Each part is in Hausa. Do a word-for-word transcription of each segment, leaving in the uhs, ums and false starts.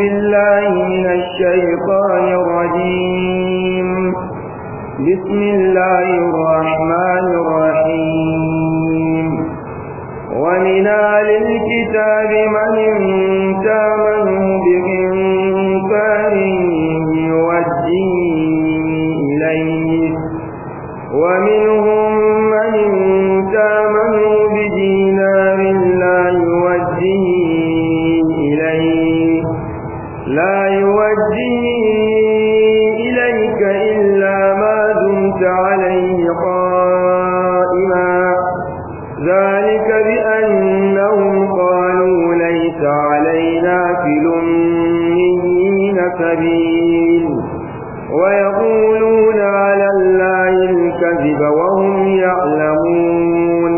بالله من الشيطان الرجيم. بسم الله الرحمن الرحيم. ومن أهل الكتاب من إن تأمنه بقنطار يؤديه إليه، ومنهم من إن تأمنه بدينار لا يؤديه إليه لا يؤديه إليك إلا ما دمت عليه قائما، ذلك بأنهم قالوا ليس علينا في الأميين سبيل، ويقولون على الله الكذب وهم يعلمون.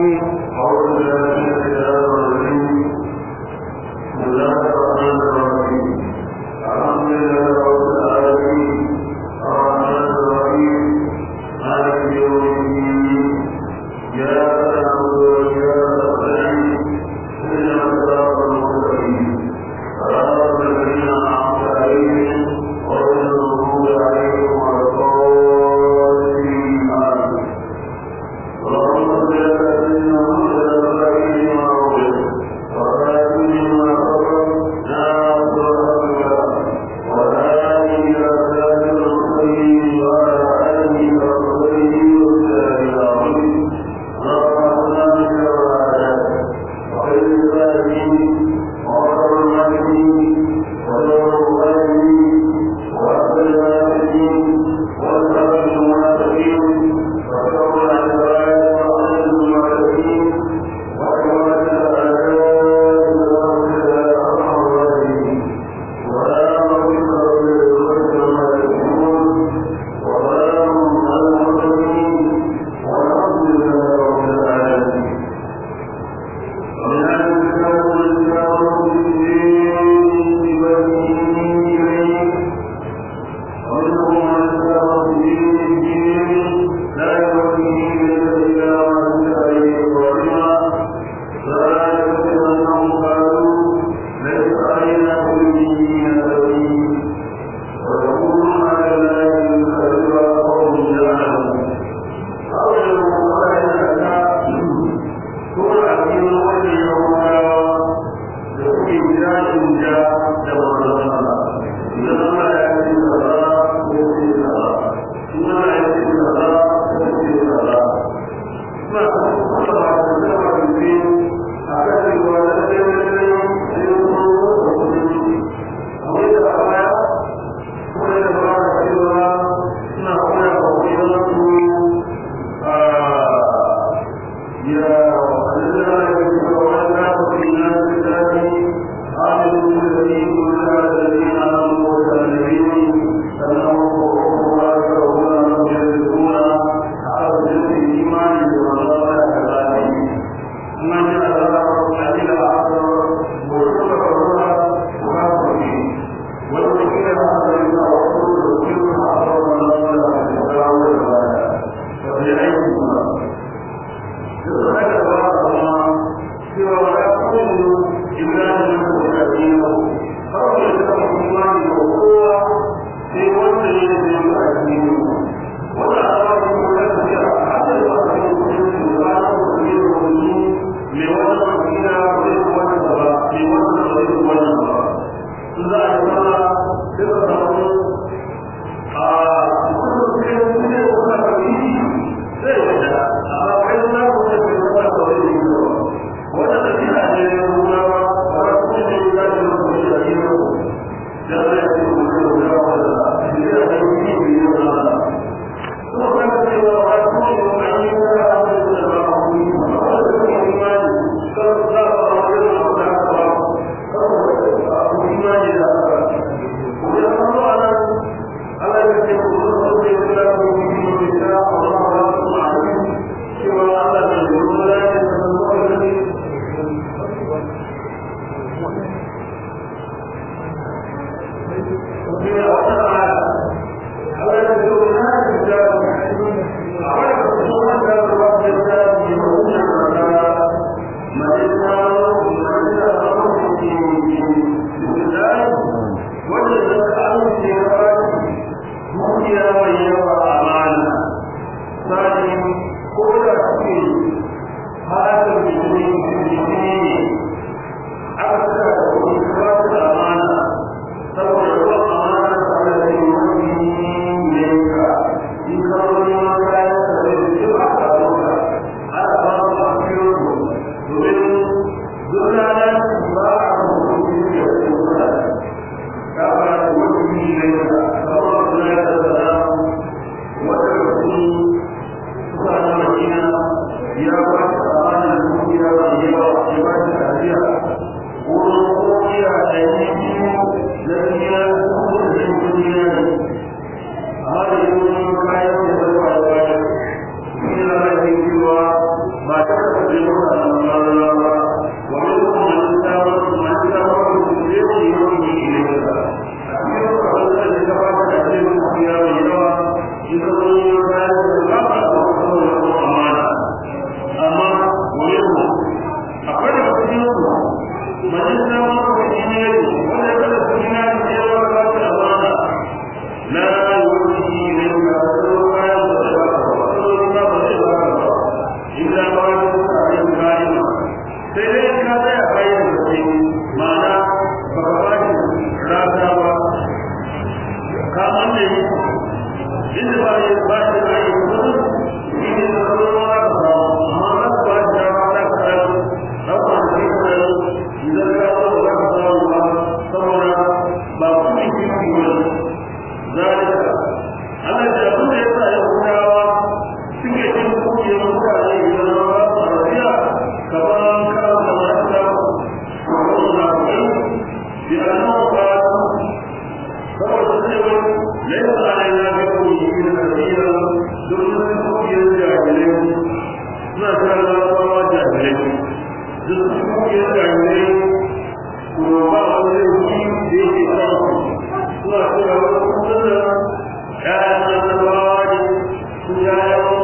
ba kuma kirki ba zalika Allah da abin da yasa ya kudawa suke cin kungiyar mutane idan ba su rafiya kaman kawo da mata ko na kai bi annahu ba saboda cewa laysa alaina bi kulli kabira don kungiyar jahilai suna tare da rawa jahilai duk kungiyar jahilai ko ba wani rufi da yake kawo suna tare da rawa ‘ya'yan annabawa ne, su ‘ya'yan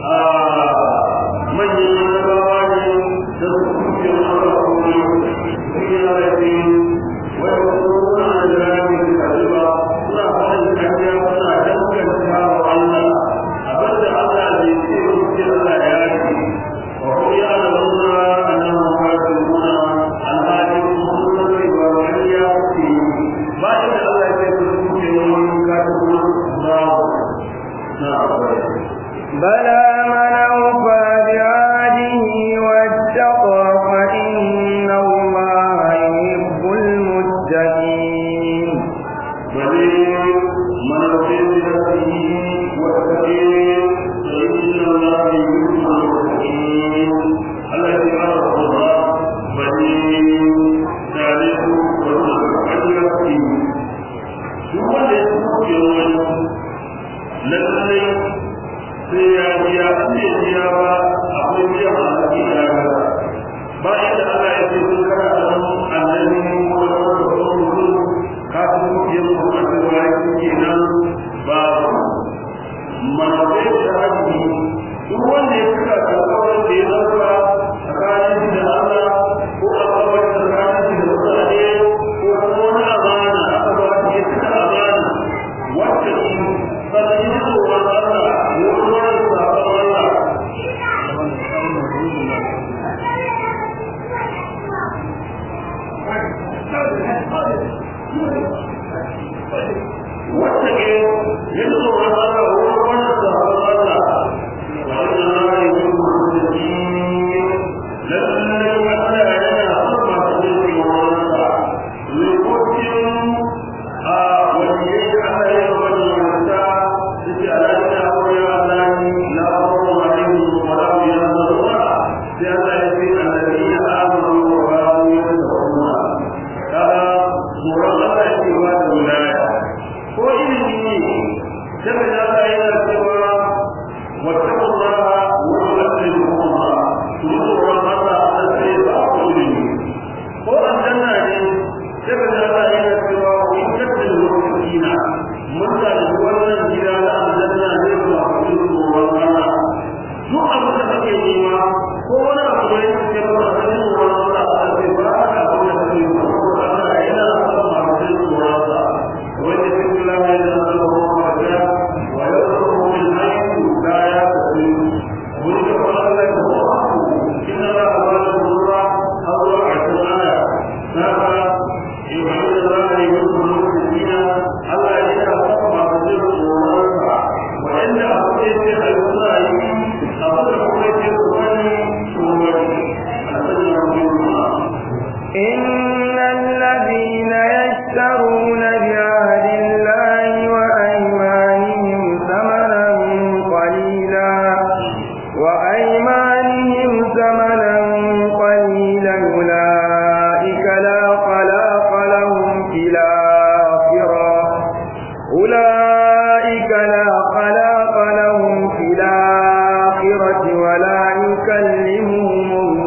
manyan annabawa ne da su kuke mara kome, su yi harafi, wani suna da rami da kaliba, suna fahimta kariya suna danganta wa Allah, abinda Allah ne ce wuce Allah ya ce, wa kuma ya alamunna annan mafarkin muna alhali kuma sun zai ba wani ya ce, ba inda Allah ya ce su kuke wani kata kuma بلى من أوفى بعهده واتقى فإن الله يحب المتقين بلى من أوفى بعهده واتقى فإن الله يحب المتقين الذي أرض الله بلى ذلك وتقى ثم يتقى lallai sai ya biya sai biya ba akwai biya a cikin yara ba inda Allah ya ce sun kana da annabi ko da wani mutum ka su biya ko da wani kenan ba manzai da hadisi duk wanda ya fita da kawai da ya zama tsakanin da Allah ko a kawai tsakanin da mutane ko kuma wani amana aka ba shi ya fita amana wacce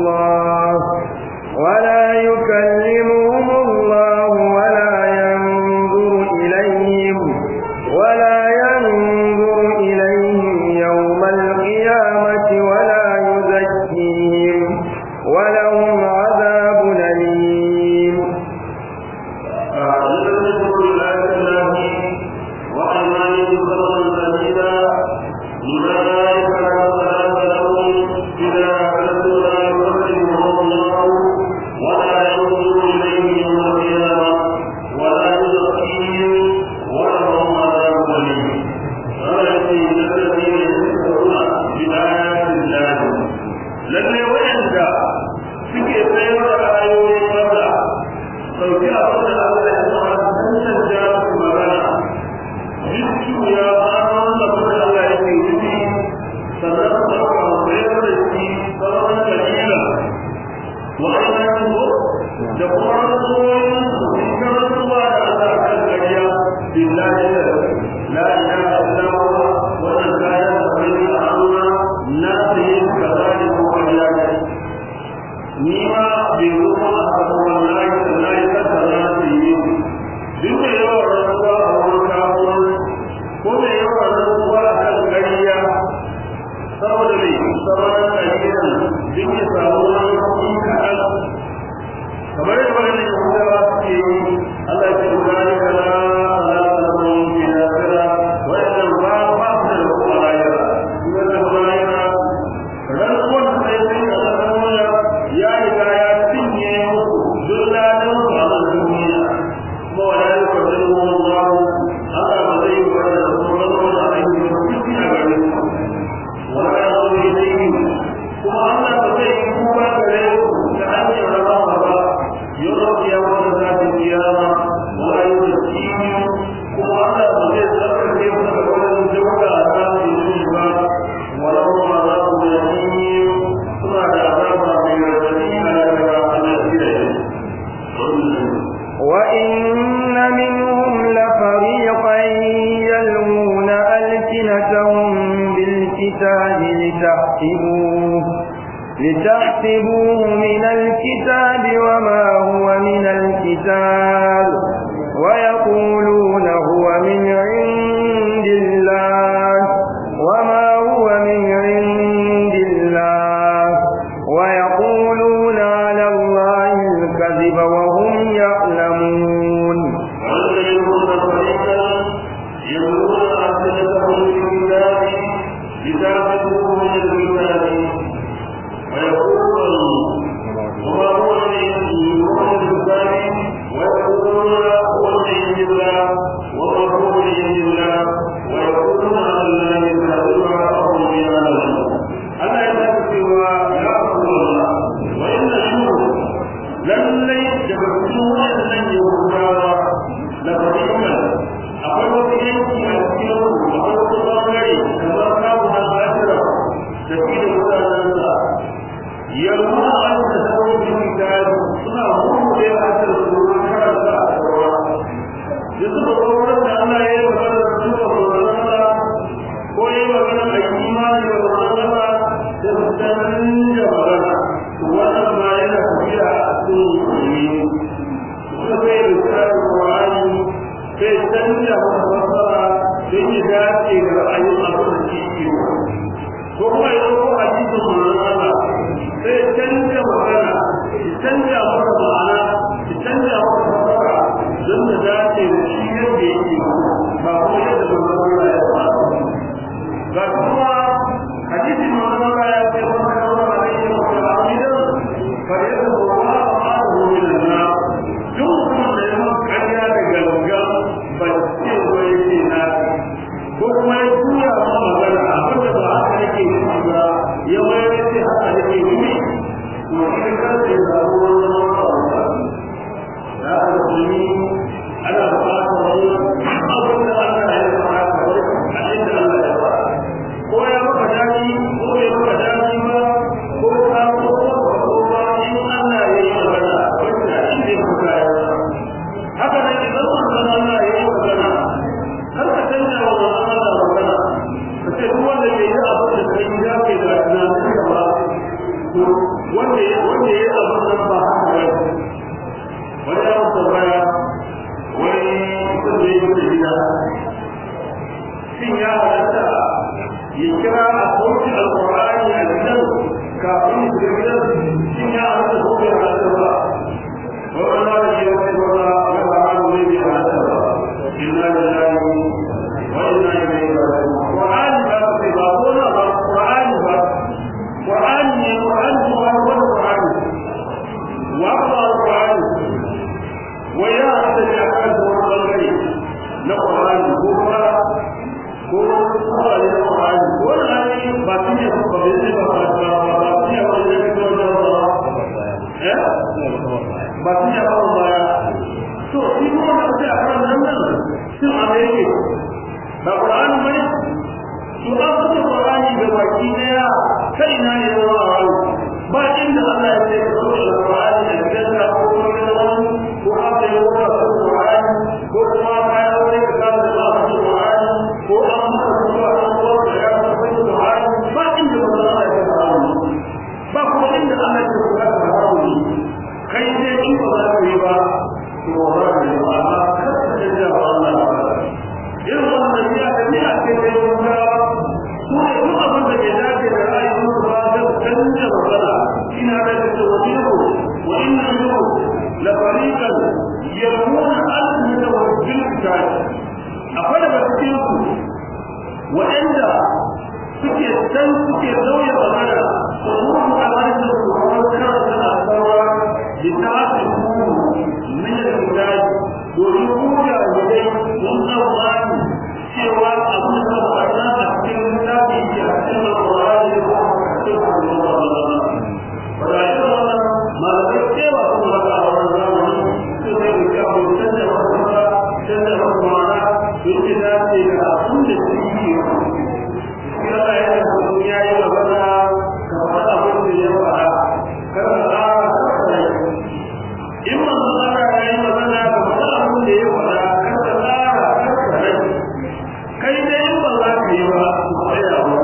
ولا يكلمهم الله ولا ينظر ko me yawa nan kuwa akan ƙarya saboda mai sauran ƙarya din ya samu wani kuɗi kaɗan kamar yadda wannan yahudawa suke yi Allah ya ce gani kala ala alamun binasira wa'annan ba ba su da kuma rayuwa kuma da rayuwa ran kun sai sai da rayuwa ya riga ya cinye muku dulladan su a duniya kuma wala yuqaddiru Allah Allah ba zai yi wa da sauran da aiki kuɗi a gare su wala yuqaddiru kuma Allah ba zai yi kuma gare su da hanyar rama ba يوم يوم ذات القيامة ولا يزكيهم كما أن الذي ذكر كيف تقول الجوع عذاب الجنة ولهم عذاب أليم ثم عذاب من الذين وإن منهم لفريقا يلوون ألسنتهم بالكتاب لتحسبوه لتحسبوه من الكتاب وما هو من الكتاب ويقولون هو من عند الله وما هو من عند الله ويقولون على الله الكذب وهم يعلمون Irin wannan ya can suke sauya magana su rubu a harshen su kuma kan suna saura da ta hafi kuru min da gudaji domin kuka gudai sun tsammani cewa abin da faɗa a cikin littafi ke a cikin alƙur'ani ko a cikin alƙur'ani ba da shi wannan malamai cewa sun raka a wannan zamani su zai da kyau canza masa canza masa ma'ana yake dace da abin da su yi Allah ya yi ya yi magana ka faɗa abin da ya faɗa kar ka ƙara kasai in manzo Allah ya yi magana ka faɗa abin da ya faɗa kar ka ƙara kasai kai dai in ba za ka yi ba ku tsaya ba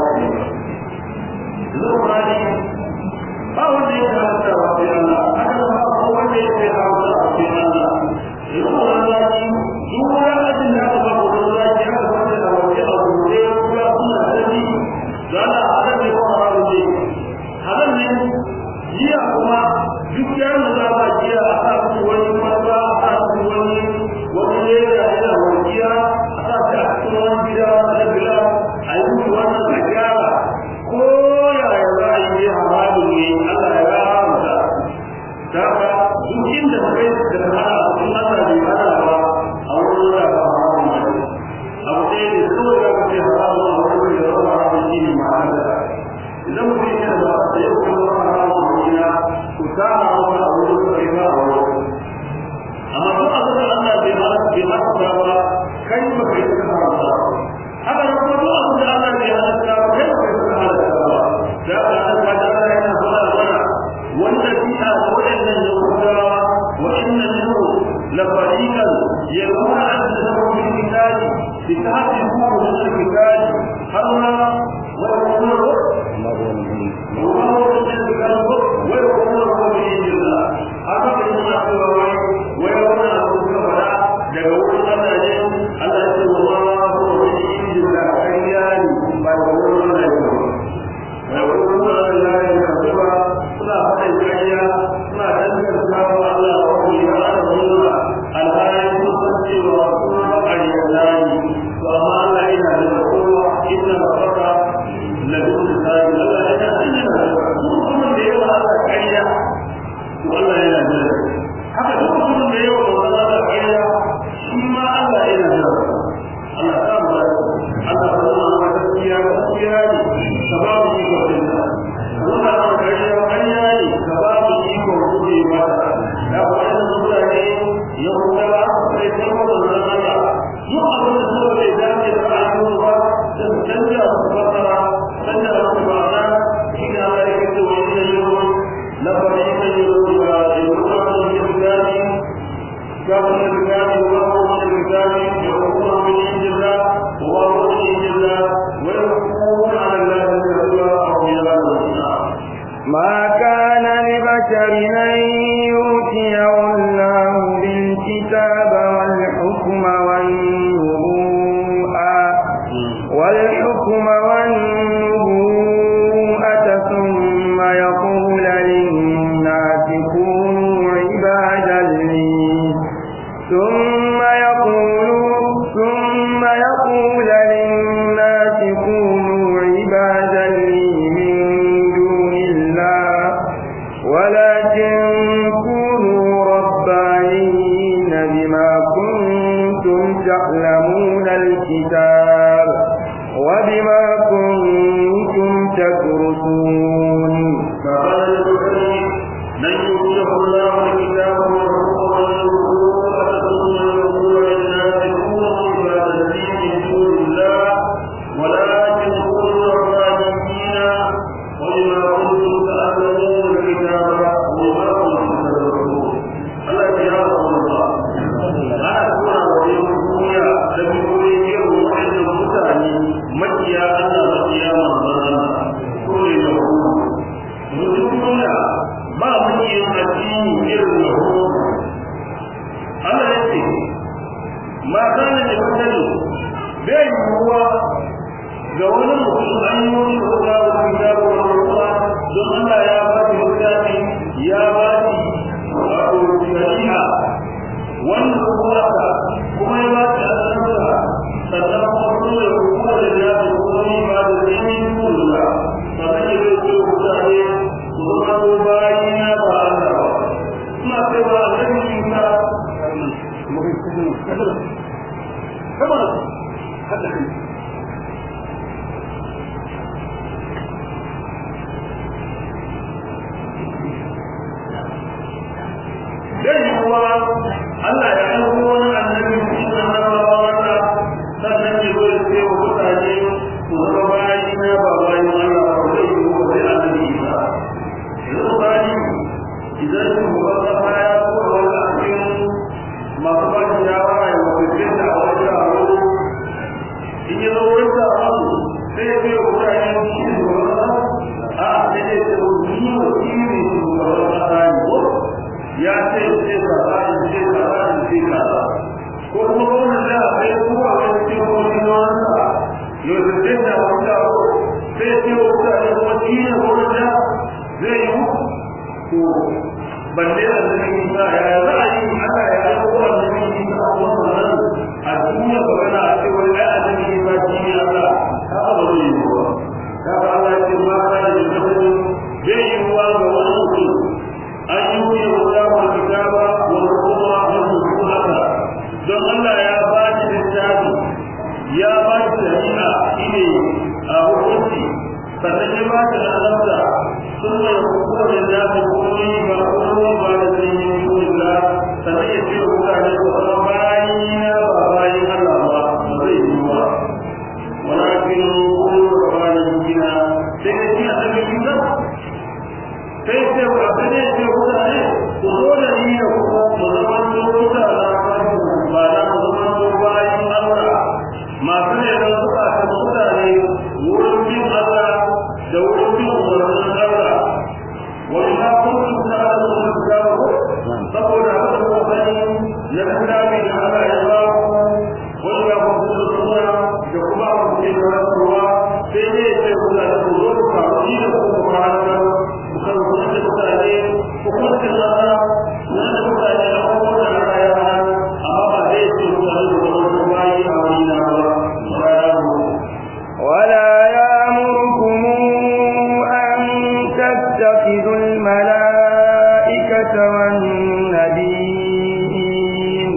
zuwa ne ba wanda ya halatta wa sai Allah haka ba ko wanda ya ce halatta wa sai Allah idan wanda ya yi duk wani abin da aka ba ko da ya haka wanda da wani abu ne ya kuma sani zana hada ne ko haramu ne hadan ne jiya kuma duk yaran da ba jiya a sa su wani marba a sa su wani wani ne da yana wajiya a sa su a cikin wani gida na bila a yi musu wannan a gyara ko yaya za a yi haramu ne Allah ya haramta da ka duk inda kai da hana a cikin Allah bai hana ba a wurin da ba haramu ne abu ɗaya ne kawai ya kace haramu a wurin da ba haramu shi ne ma'ana idan mutum yana da da yau kuma haramu a wurin ku ta haramu a wurin da ba a wurin amma duk abin da Allah bai hana bai hana ba kai ba kai ka haramta haka nan kuma duk abin da Allah bai hana ba kai ba kai ka haramta ba da Allah ta da yana fara mana wanda fi'a da wadannan yahudawa wa inna minhu la fariqan yaluna annahum bil kitabi bitahdihu min al kitabi harma wa yaqulu ma huwa min wa yaqulu bi illah haka da yana cewa wai wai wannan abu da fara daga wurin Allah ne Allah ya ce wallahu bi illah ayyani ba da wurin Allah ne wai wurin Allah ne kaza suna faɗin kariya suna danganta wa Allah wa ku ya Allah alhali sun san cewa kuma ƙarya layi to amma Allah yana da kowa inna rabbaka la bil misali Allah yana da kuma da yawa Allah ƙarya to Allah yana da haka duk mutum da yawa Allah ƙarya shi ma Allah yana da Allah ta mu Allah ta mu gaskiya gaskiya ne sababu shi ko dinka Allah ta ƙarya ƙarya ne sababu shi ko gode mata da wannan mutane yahudawa sai sai mu da Allah duk abin da suka bai dace da ayyuka ba sun canja su fasara canja su ma'ana shi ne Allah ya ce wa inna yawm la fariqa yuruba yuruba al-jibali كما الرجال وهو من الرجال يقولون من عند الله وهو من عند الله ويقولون على الله الكذب أو يلعنون ما كان لبشر أن يؤتيه الله بالكتاب والحكم والنبوءة والحكم والنبوءة ثم يقول للناس كونوا عبادا لي ثم يقول ثم يقول للناس كونوا عبادا لي من دون الله ولكن كونوا ربانيين بما كنتم تعلمون الكتاب وبما كنتم تدرسون فقال البخاري من يؤتيه الله الكتاب Allah kamar haka kai dai kuwa Allah ya aiko wani annabi cikin annabawa wanda sannan ya zo ya ce wa mutane ku zama bayi na ba bayan Allah ba zai yi wa sai annabi Isa yanzu bayi idan su ba ta baya ko wani akin masu ba shi shawara ya wakilce da a wani taro in ya zo wurin taron sai ya ce wa mutane shi ne ba a sai ya ce wa ni wa shi ne shugaban kasa ne ko ya ce ce kaza in ce kaza in ce kaza ko kuma wannan da sai kuma wani cikin wani wanda yau da ce da wanda sai ce wanda ne kuma shi ne wanda zai yi ko balle da cikin sa ya za a yi haka ya yi ko wanda ne shi a wannan a duniya ba kana a ce wani da annabi ba shi ne Allah haka ba zai yi ba kaga Allah ya ce ma kana da mutum bai yi wa ga wani mutum an yi الله الكتاب والحكمة والنبوة don Allah ya ba shi littafi ya ba shi shari'a shine a hukunci sannan ya ba shi annabta sun mai hukuma da zafi komai ba komai ba da zai yi shugaba sannan ya ce mutane su zama bayina ba bayin Allah ba ba zai yi ba walakin kullu rabbana gina sai ya ce annabi Isa sai sai wa bane ce mutane ku zo da ni da ku mu zama lokuta na farko ba na mu zama bayin Allah masu ne da suka ta mutane wurin bin Allah da wurin bin umarnin Allah wa ina kuntum ta'lamun kitabu saboda haka ku sani ya kitabi da Allah ya ba ku wanda ku tsura da kuma ku ke da ruwa sai ne sai ku da ku zo ku ka ni da ku ku fara bukan mutane hukuncin Allah wanda mutane a kowane raya amma ba zai ce mutane da wani bayi a wani na ba ولا يأمركم أن تتخذوا الملائكة والنبيين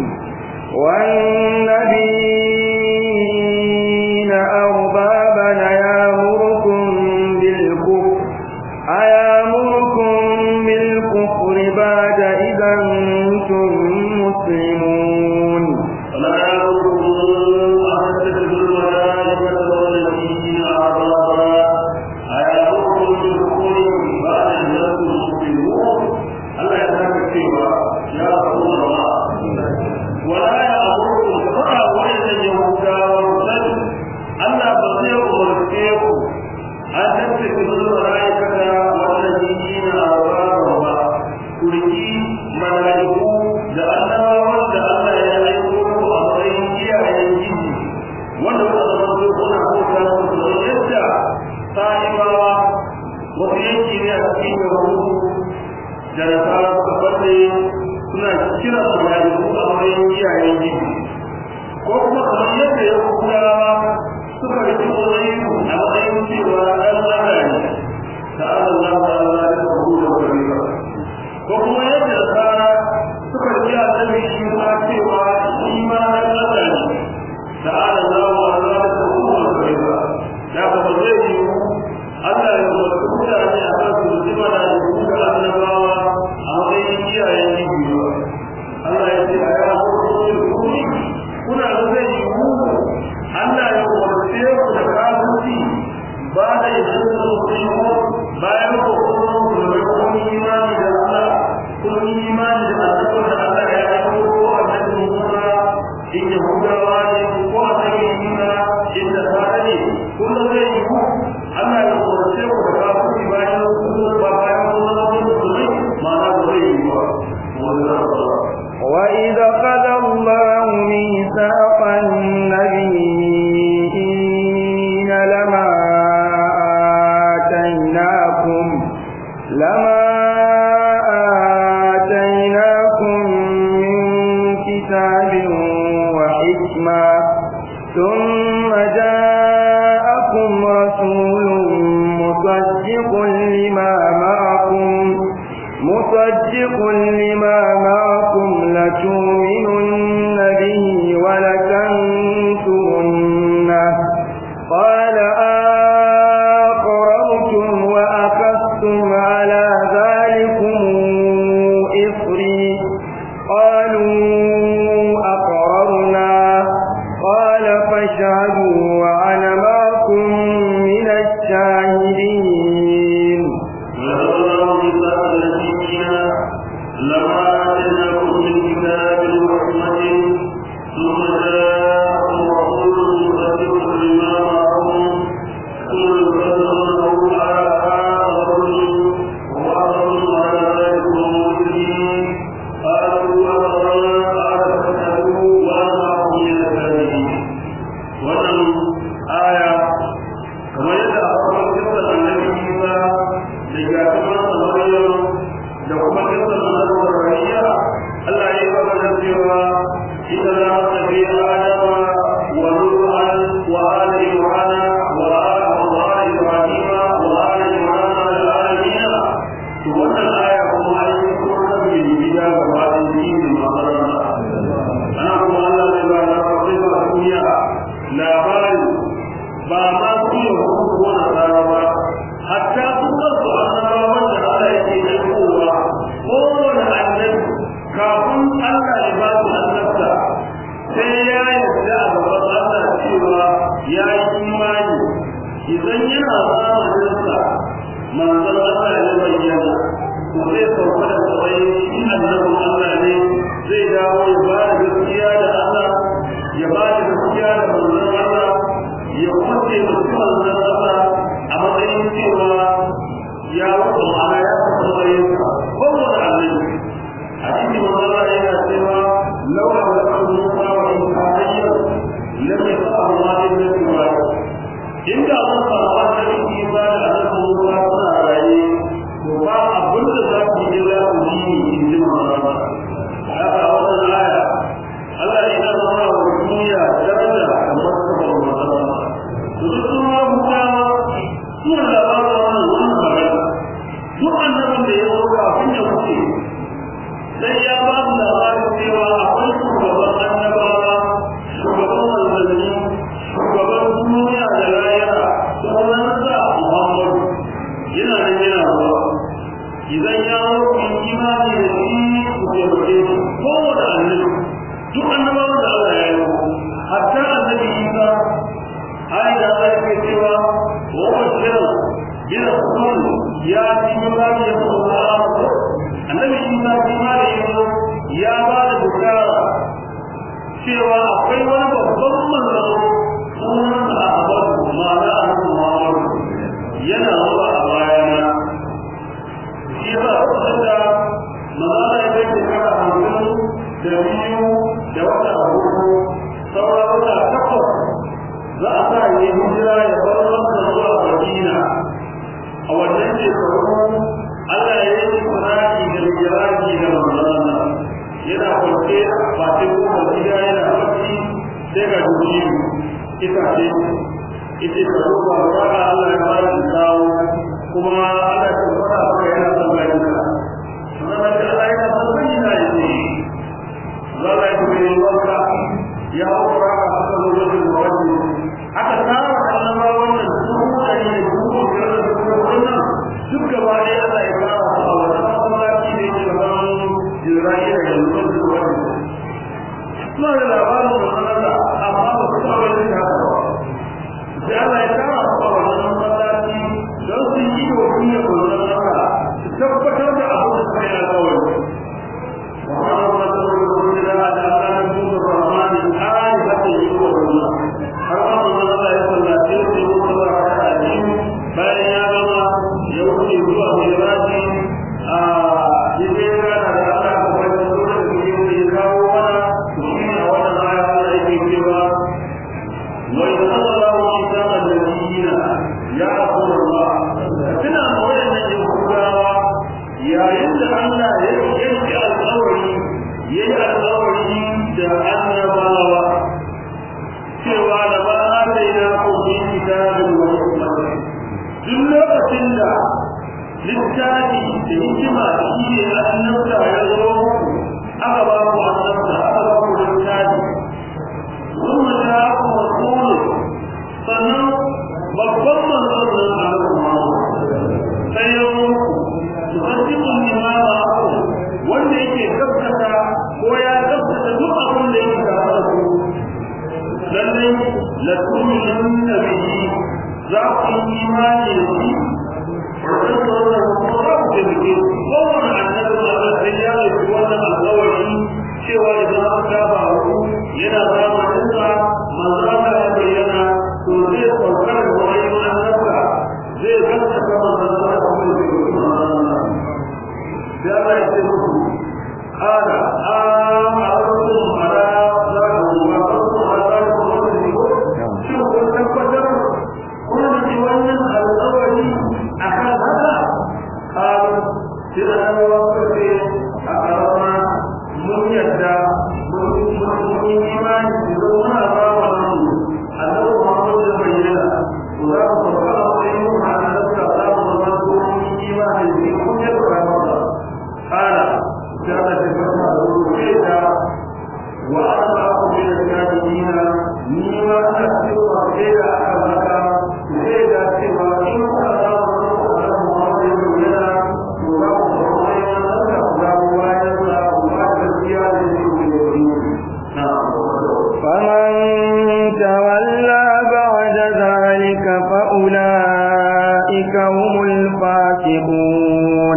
والنبيين أربابا يأمركم بالكفر أيامركم بالكفر بعد إذا أنتم مسلمون ولا يأمركم أن تتخذوا الملائكة والنبيين أربابا أيامركم بالكفر بعد إذا أنتم مسلمون الله يسامح فيها يا رسول الله ولا يأمركم كفر وإذا يهودا ورسل الله بصير ومرسيكم أن تتخذوا الملائكة والنبيين أربابا kurki malaiku da annabawan da Allah ya aiko ku a matsayin iyayen jiji wanda wanda zama su kuna kota su da yadda sa'ibawa wasu yanki ne a cikin yahudu da nasara suka faɗe suna kira malaiku a matsayin iyayen jiji ko kuma kamar yadda yahudawa suka rike malaiku a matsayin cewa ɗan Allah ne ta'ala Allah ta'ala da kabu da kariba ko kuma yadda tsara suka ji annabi shi ma cewa shi ma dan Allah ne da Allah wa Allah da kuma kaiwa da ba zai yi Allah ya zo mutane a kan su jima da duka annabawa a matsayin iyayen jibi Allah ya ce ya kuna da zai yi mu Allah ya umarce ku da kafirci ba da yin musulmi bayan ku kuma ku imani da Allah kun imani da Allah da Allah ya aiko ko annabi Musa in Yahudawa ne ko annabi Isa in da ne kun zai yi ku Allah ya umarce ku da kafirci bayan ku ba bayan ku zama musulmi ma'ana ba zai yi ba وإذا أخذ الله ميثاق النبيين لما آتيناكم لما آتيناكم من كتاب وحكمة ثم جاءكم رسول مصدق لما معكم مصدق لما معكم لتؤمنن به ولتنصرنه فاشهدوا وأنا معكم من الشاهدين. لما آتيناكم من كتاب وحكمة ثم جاءكم رسول مصدق لما معكم ثم تنظروا على آخرين وآخرون على ذلك المؤمنين قالوا أقررنا قال فاشهدوا وأنا معكم من الشاهدين. وأن آية كما يدعى قصة النبي عيسى لجاءكم مريم da kuma kisan annabawa rayya Allah ya yi magana cewa inna la tabi adama wa nuhan wa ali imran wa ali ibrahim wa ali imran al alamin. To wannan aya kuma ai ko da bin biya ga wadin dinin makaranta ana kuma Allah ya ba da fasiha duniya labari ba ma su yi ko na ba hatta kuma su annabawan da Allah yake yi kowane annabi kafin Allah ya ba su annabta sai ya yarda a gaban Allah cewa ya yi imani idan yana zamaninsa manzon Allah ya bayyana to zai sauka da tsaye shi annabin Allah ne zai dawo ya ba da gaskiya da Allah ya ba da gaskiya da manzon Allah ya kuma taimaki manzon Allah a matsayin cewa ya wuce ma'ana ya fasa matsayinsa kowane annabi a cikin manzara yana cewa lawa da kan musa wa in ka hanyar lam yasahu ma in lam yuwari inda zan samu annabi isa da annabi musa suna raye to ba abin da za ku yi za ku yi in ji manzara haka wannan aya Allah ya zama wa duniya daraja da martabar manzara to duk kuma mutane suna da wannan wannan magana duk annabin da ya zo kafin ya wuce sai ya ba mu labarin cewa akwai shugaban annabawa shugaban manzanni shugaban duniya da lahira sunansa Muhammadu yana nan yana zuwa idan ya zo kun imani da shi ku taimake shi kowane annabi duk annabawan da Allah ya yi hatta annabi Isa ai da Allah ya cewa wa bashiru ila kullu ya ci gaba da Allah annabi Isa kuma da yazo ya ba da bukara cewa akwai wani babban manzo sunan da Ahmad ma'ana Ahmad yana zuwa a bayana shi ba wanda manzo ya ce kana hankali da biyu da wata abu sauran wata takwas za a sa yi hijira ya bar wannan zuwa Madina a wannan shekaru Allah ya yi kuraki da jiraki da manzana yana kwanke fatin kuma gida yana bacci sai ga dubiyu ita ce ita ta ruwa waka Allah ya ba shi kawo kuma Allah ya fara maka yana son ganinka sannan da Allah yana son ganinka ya ce Allah ya kuma yi wanka ya haura a haka lokacin da wani aka tsara annaba wannan su da ne dubu biyar da dubu wannan duk gaba ne Allah ya fara su a wannan masallaci da yake gaban Isra'ila da lokacin da wani kuma da labarin da Allah amma ba su taɓa yin haka ba sai Allah ya fara su a wannan masallaci don su yi wa duniya wannan Allah su tabbatar da abu da suka yi alƙawari Muhammad sallallahu alaihi wa sallam da Allah ya nuna Rahman al-Ayat da yake wannan har wannan Allah ya sallace shi ko kuma raka'a biyu bayan ya gama ya wuce zuwa miraji a cikin rana da Allah ko wani lokaci da yake kawo mana shi ne wannan aya da yake cewa wa sallallahu alaihi wa sallam ya rasulullah kina wannan yahudawa yayin da Allah ya yanke alƙawari yayi alƙawari da annabawa cewa da ba a daina kokin kitabin wa hikmati duk lokacin da littafi da hikima shi ne annabta ya zo aka ba ku annabta aka ba ku littafi kuma da ku rasulu sannan babban manzon nan Allah sai ya zo musaddiqun lima ma'ahu wanda yake gaskata ko ya gaskata duk abin da yake tare da ku dan lallai la tu'minunna bihi za ku yi imani da shi wannan wannan kuma za ku taimake kowane annabi Allah sai ya yi wannan alƙawari cewa idan aka faru yana zamanin sa manzo Allah ya bayyana to zai saukar da wani annabta zai ganta kama manzo Allah kuma zai yi ya Allah ya ce muku ana amarkum ala zakum wa qultum ala zakum shi ko tabbatar kun ji wannan alƙawari akan haka qalu sai Allah ya ce a karama mun yadda mun yi imani da muna ba wa nan Allah Muhammad da bayyana to za ku fara sai mu hana da za mu zama ko mun yi imani da kun yadda ba ba kana da da tabbata da rubuta wa arba'a min al-kafirin ni ma ta cewa sai da aka maka sai da cewa in ka za mu Allah Muhammad da bayyana to za ku fara sai mu da za mu wayar da فمن تولى بعد ذلك فأولئك هم الفاسقون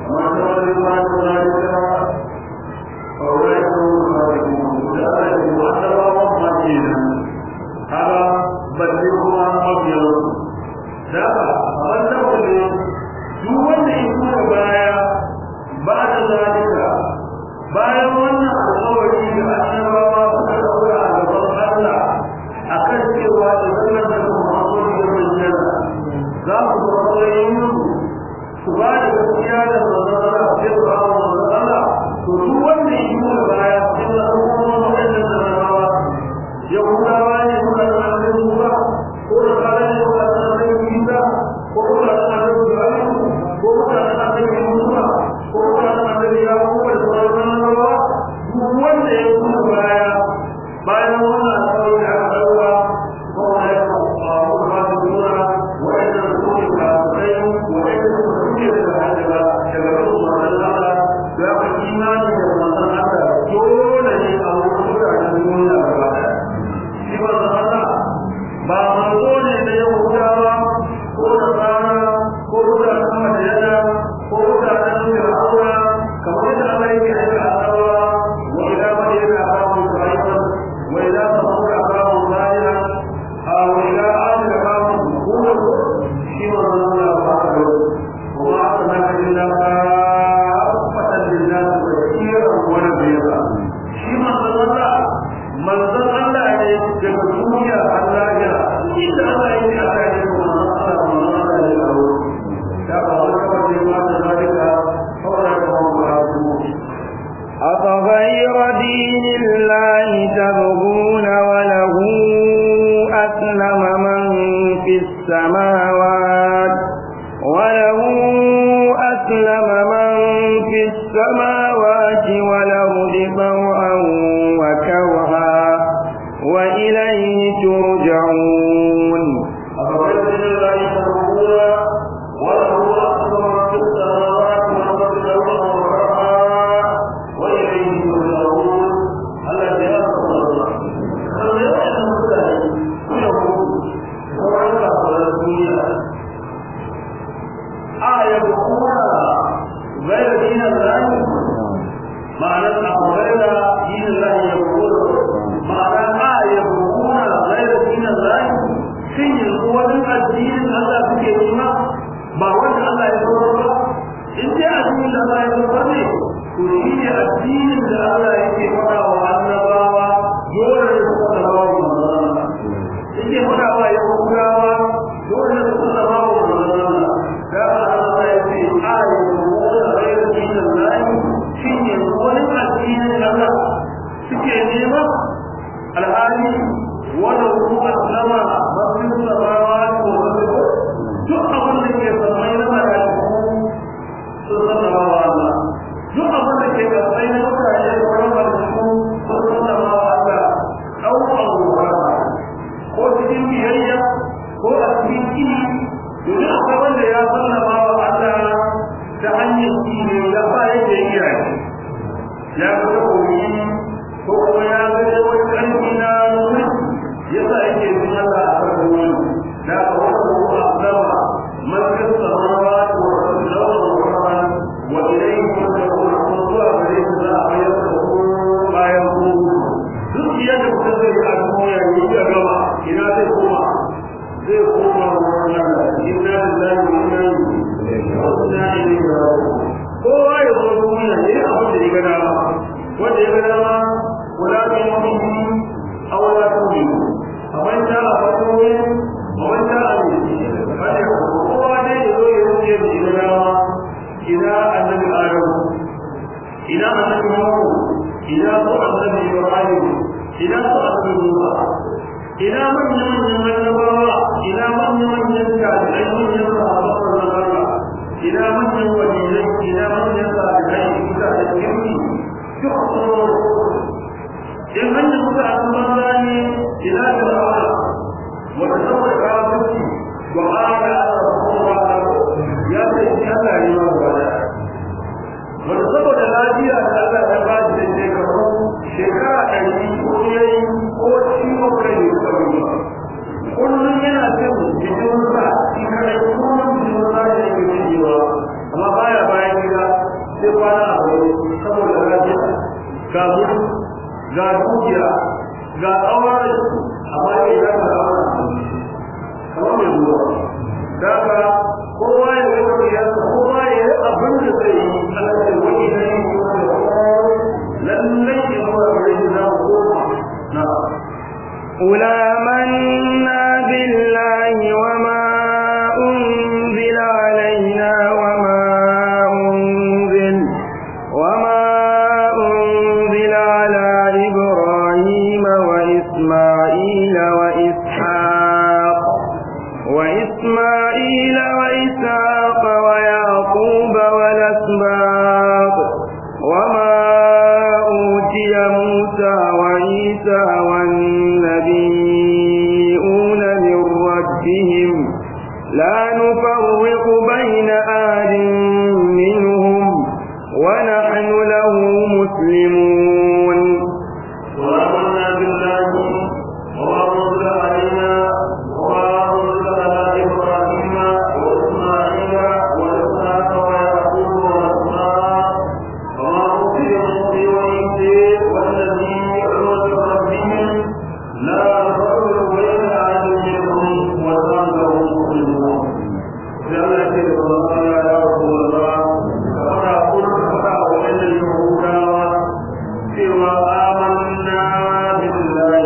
bayan wannan alƙawari da annabawa suka daura a gaban Allah akan cewa idan nan da Muhammad ya bayyana za mu ga matsayin su ba da gaskiya da manzon Allah sai su hawa manzon Allah to duk wanda ya yi baya sai da kuma wannan annabawa Yahudawa ne suka da annabi Musa ko da kare ne suka da annabi Isa ko da annabi Ibrahim ko da annabi Musa ko da annabi Yaqub wanda ya kuma baya bayan wannan alƙawari da aka ɗauka ko wanda ya kuma ba su nuna waɗanda su ne kafirai waɗanda su suke da hajjaba daga kan manzon Allah da aka imani da manzon Allah dole ne a wurin mutanen duniya gaba ɗaya shi manzon Allah ba manzo ne da Yahudawa ko da Nasara ko mutanen Madina ko mutanen Fir'auna kamar yadda Allah yake aika annabawa وإذا تفضل أقام الله وإلى آخر أقام هو شيء الله أكبر وما أرسلناك إلا كافة للناس بشيرا ونذيرا شيء الله من ذا الله يجبرني على الآخرة إلا الله يجعل من الله من الله يجعله كما ذكر ذلك فأولئك هم العادون أفغير دين الله تبغون وله أسلم من في السماوات وله أسلم من في السماوات والأرض طوعا وكرها وإليه ترجعون أفغير دين الله تبغون وله أسلم من في السماوات غير دين الله معنى غير دين الله يقول معنى ما يقولون غير دين الله شيء هو الدين الله في الإيمان ما هو الله يقول إنت الدين الله يقول كل الدين الله يقول وأن بابا يقول يقول الله إنت هنا ما يقول يقول يقول الله لا الله يقول آية غير دين الله شيء ولم الدين الله سكي نيمة الحالي ولو هو أسلم مصر السماوات والأرض جؤى من يسمين ملائكته صلى الله عليه وسلم جؤى من يسمين ملائكته صلى الله عليه وسلم أو الله ko cikin biyayya ko a cikin kini domin akwai wanda ya sallama wa Allah ta hanyar kini ya sa yake iya ya ga koyi ko kuma ya ga wani ƙarfi na nuna ya zai koma wurin Allah inna lillahi wa inna ilaihi raji'un kowa ya zo duniya ne abin da ya ga dama wanda ya ga dama wala ta mu'mini aw la tu'minu amma ta a fatowe amma ta a ne kada kowa ne ya zo ya wuce da ya ga dama ina annabi Adam ina annabi Nuh ina ko annabi Ibrahim ina ko annabi Musa ina manyan manyan annabawa ina manyan manyan jami'ai manyan sahabban Allah ina manyan waliyai ina manyan salihai ina da kirki duk sun in hanyar suka a banza ne ina da rawa wata saboda kafirci wa ala rasulullah ya ce shi Allah ne ma wala wata saboda lafiya da Allah ya ba shi da shekaru shekara ɗari ko yayi ko ciwon kai ne suka yi kullum yana jin jikin sa shi kada kullum jikin sa da yake jiwa amma baya bayan gida sai kwana a gaba saboda lafiya ga gudu ga dukiya ga tsawon amma ya yi zaka da wani kamar mai zuwa daga kowa ya yi wani yasa kowa ya yi abin da zai yi ana ce wani na yi lallai ya zuwa gare shi na koma na قل آمنا بالله وما أنزل علينا وما أنزل وما أنزل على إبراهيم وإسماعيل وإسحاق وإسماعيل وإسحاق ويعقوب والأسباط وما أوتي موسى وعيسى والنبيون من ربهم لا نفرق بين أحد منهم ونحن له مسلمون وآمنا بالله وما أنزل علينا وما أنزل على إبراهيم وإسماعيل وإسحاق ويعقوب والأسباط وما أوتي موسى وعيسى والنبيون من ربهم لا نفرق بين أحد منهم ونحن له مسلمون. لأن الله يا رسول الله كما قلت فقع وإن اليهود سوى آمنا بالله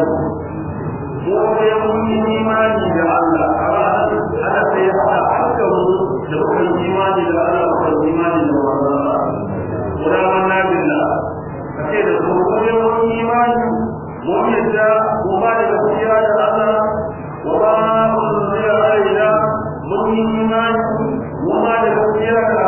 ويقول إيمان لله هذا سيحدى حكم لكم الإيمان لله والإيمان لله وآمنا بالله فكيف تقول إيمان مؤمن وما لكفيا لله وما أنزل علينا مؤمن إيمان وما لكفيا لله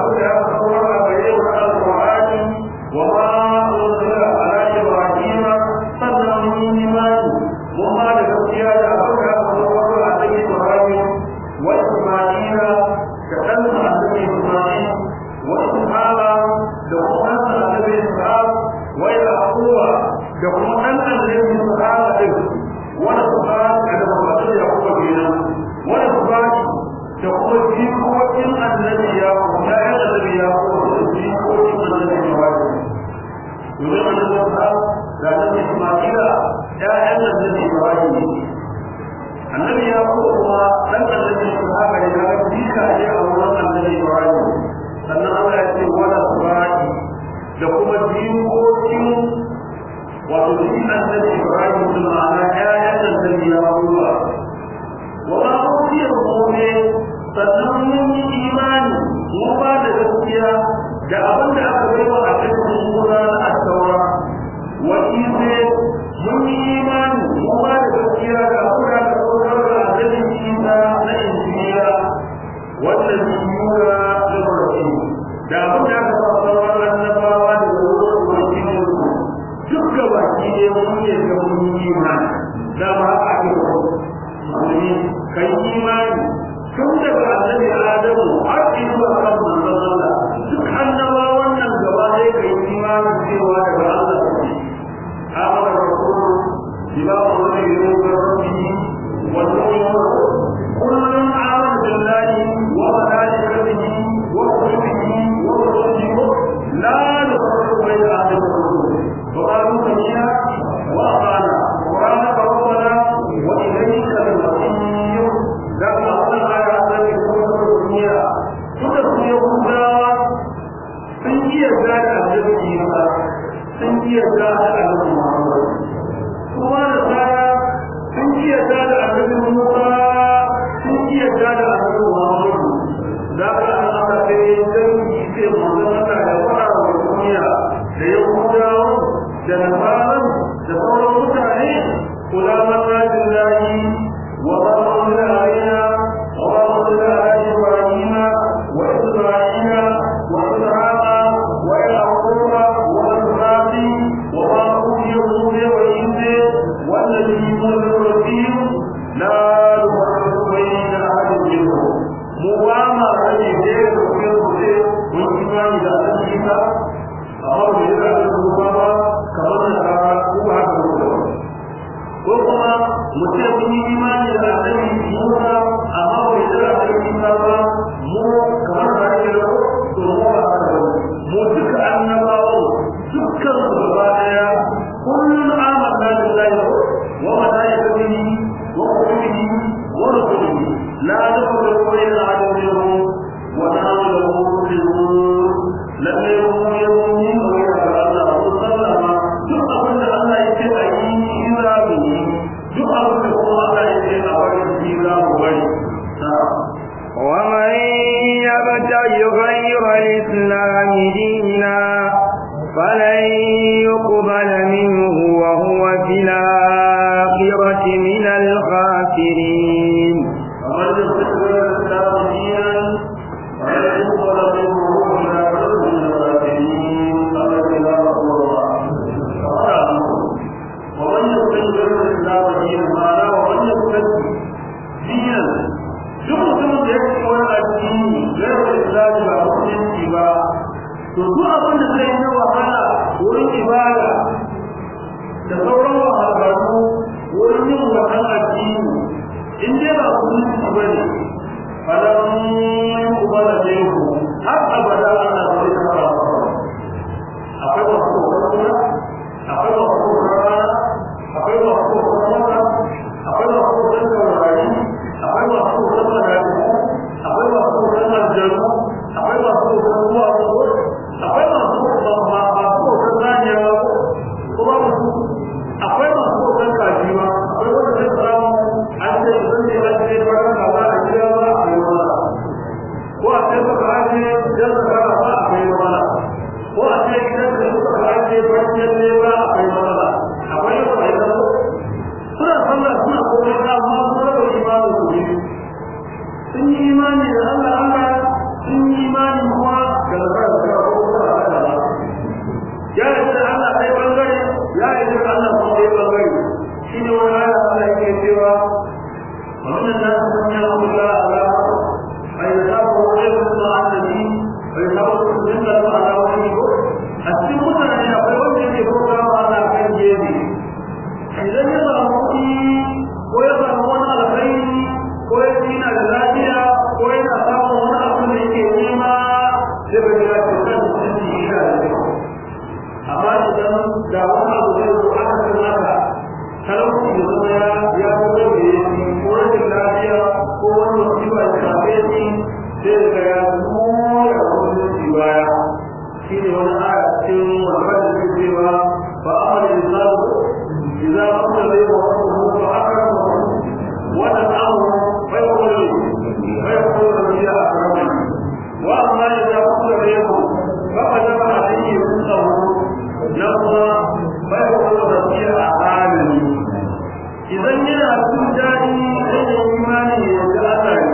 وما أنزل على إبراهيم صلى الله وما لكفيا لأبوها وما عليه إبراهيم وإسماعيل كأن عليه إسماعيل وإسحاق كأن عليه إسحاق ويعقوب كأن عليه إسحاق ونسبات كما قال يعقوب بنا ونسبات تقول في قوة النبي يعقوب لا النبي يعقوب في قوة النبي إبراهيم يريد أن يقول لأن إسماعيل جاء النبي إبراهيم النبي يقول لم الذي إسحاق إذا فيك أجل الله النبي إبراهيم أن الله يقول ولا صراحي لكم الدين قوتهم وتدين النبي إبراهيم ثم على جاء النبي يقول وما أوتي المؤمن فنؤمن إيمان وما لدفيا da abin da aka bai wa a cikin suna na asawa wani ne mun yi imani mu ba da gaskiya da abin da aka saukar da adalin isa na injiniya wanda biyura da barci da abin da aka saukar da annabawa da wurin wakilin su duk da baki ne mun ne ga mun yi imani da ba a ake wani kai imani tun daga annabi adamu har zuwa kan manzon Allah duk annabawan nan gaba ɗaya kai imani cewa daga Allah ne amana rasul bima unzila ilayhi rabbihi wa nu'minu kullun amana billahi wa malaikatihi wa kutubihi wa rusulihi la nufarriqu bayna ahadin minhum wa qalu sami'na wa ata'na wa qala rabbana wa ilayka al-masir الكافرين. ومن يستكبر الإسلام دينا فلن يقبل منه وهو في الآخرة من الخاسرين. قال الله ومن يستكبر الإسلام دينا معناه ومن يستكبر دينا duk mutumin da ya ci wani addini zai islami ba musulunci ba to duk abin da zai yi wahala wurin ibada da sauran wahalhalu wurin yin wannan addini in dai ba musulunci ba ne fadan yin kubala da yau har abada ana zai taɓa akwai wasu kokaruna akwai wasu kokarana akwai wasu kokarana akwai wasu kokarana akwai masu kokarin rayuwa akwai masu kokarin aljanu akwai masu kokarin ruwa akwai masu kokarin raniya kuma akwai masu kokarin kajiwa akwai wanda zai samu an ce idan ne an ce bayan kaza a gida ba a kai mana ko a ce suka ajiye idan suka rasa a kai mana ko a ce idan da suka ajiye barciyar ne ba a kai mana akwai yau a yi zama suna sallah suna komai ta amma sun raba imanin su ne sun yi imani da Allah Allah sun yi imani kuma da zakar da ko kuma da Allah ya yi da Allah sai bangare ya yi da Allah kuma sai bangare shine wani ayat Allah yake cewa wannan nan sun yi Allah ala ay yasabu ayyuhu annabi ay yasabu dinka ala wani ko a cikin mutane akwai wanda yake kokawa Allah kan gebe idan ya samu kuɗi ko ya samu wani alkhairi ko ya dina da lafiya ko yana samun wani abu da yake nema sai ba ya ce kan mutunci yana da kyau amma idan da wani abu zai zo aka ce maka talauci da zama ya ya fito da ya ci ko rashin lafiya ko wani musiba ya shafe shi sai daga ya nuna da mutunci baya shi ne wani aya cikin wani da ke cewa ba a mara insanu إذا أخذ إليه ربه فأكرمه ونفعه فيقول فيقول ربي أكرمني وأما إذا أخذ إليه فقدم عليه رزقه نقضى فيقول ربي أعانني إذا جاء التجاري أي إيماني يتأثر